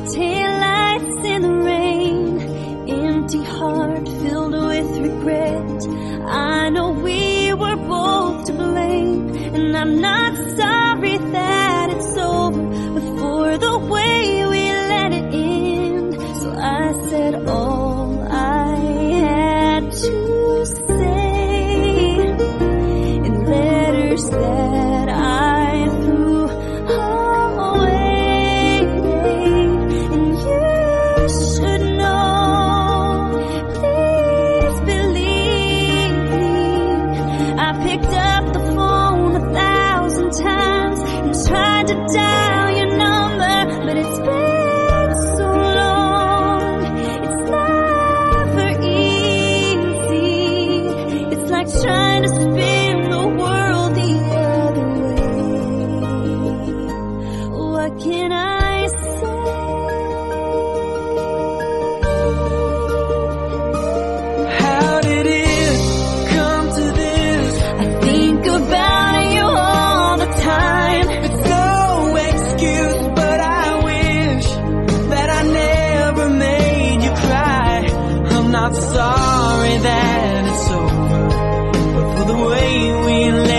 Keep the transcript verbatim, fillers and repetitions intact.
taillights in the rain, empty heart filled with regret. I know we were both to blame, and I'm not sorry that it's over, but for the way we let it end. So I said all I had to say in letters that I threw away. And you should know, please believe me, I picked up the phone a thousand times and tried to dial your number, but it's been so long. It's never easy. It's like trying to spin the world the other way. What can I say? How did it come to this? I think about you all the time. It's no excuse, but I wish that I never made you cry. I'm not sorry that it's over, but for the way we